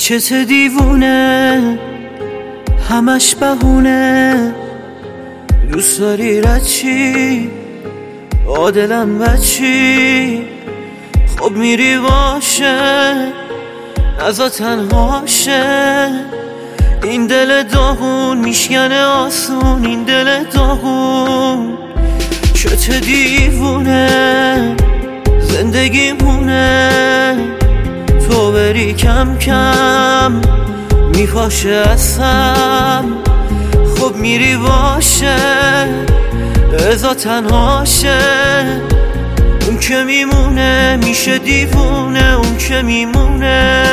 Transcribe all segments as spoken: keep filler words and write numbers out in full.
چته دیوونه همش بهونه، دوست داری رد چی عادلم بچی، خب میری باشه نزا تنهاشه، این دل داغون میشکنه آسون، این دل داغون چته دیوونه زندگی مونه، تو بری کم کم میپاشه اصم، خب میری باشه ازا تنهاشه، اون که میمونه میشه دیوونه، اون که میمونه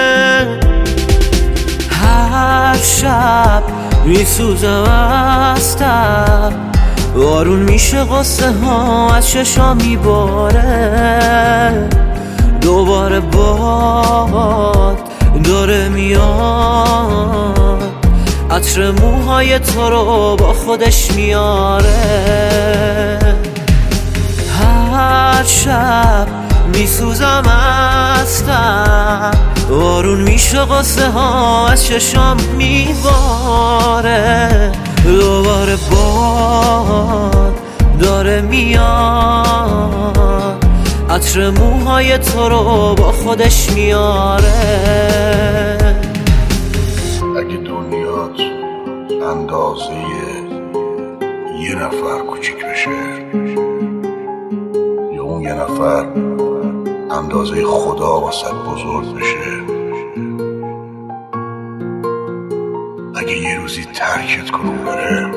هر شب میسوزم از تب، بارون میشه قصه ها از چشام میباره، دوباره باد داره میاد، عطر موهای تو رو با خودش میاره، هر شب میسوزم از تب، بارون میشه قصه ها از چشام میباره، دوباره باد داره میاد، عطر موهای تو رو با خودش میاره. اگه دنیات اندازه یه نفر کوچیک بشه، یا اون یه نفر اندازه خدا واسه بزرگ بشه، اگه یه روزی ترکت کنون بره،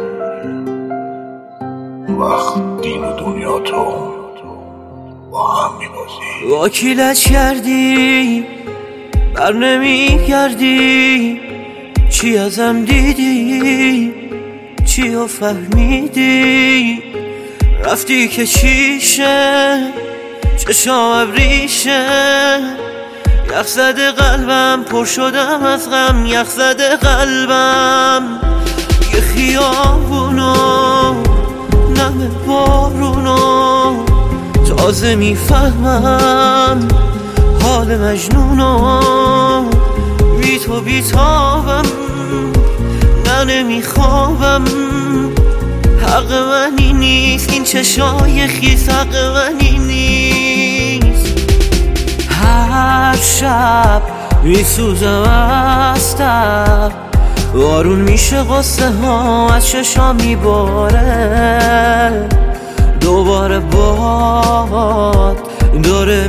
وقت دین و دنیا تو با هم میبازی. وکیلت کردی بر نمیگردی، چی ازم دیدی چی رو فهمیدی، رفتی که چیشه چشام ابریشه، یخ زده قلبم پر شدم از غم، یخ زده قلبم یه خیابونو نم بارونو، تازه میفهمم حال مجنونو، بی تو بیتابم نه نمیخوابم، حق منی نیست این چشای خیس، حق منی نیست، هر شب میسوزم از تب، بارون میشه قصه ها از چشام میباره، دوباره باد داره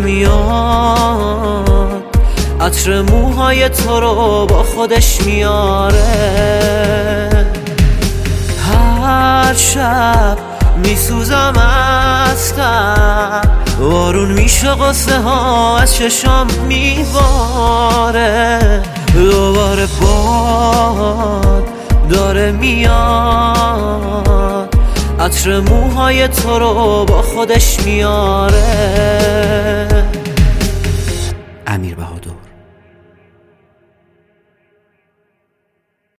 میاد، عطر موهای تو رو با خودش میاره، هر شب میسوزم از تب، بارون میشه قصه ها از چشام میباره، دوباره باد داره میاد، عطر موهای تو رو با خودش میاره.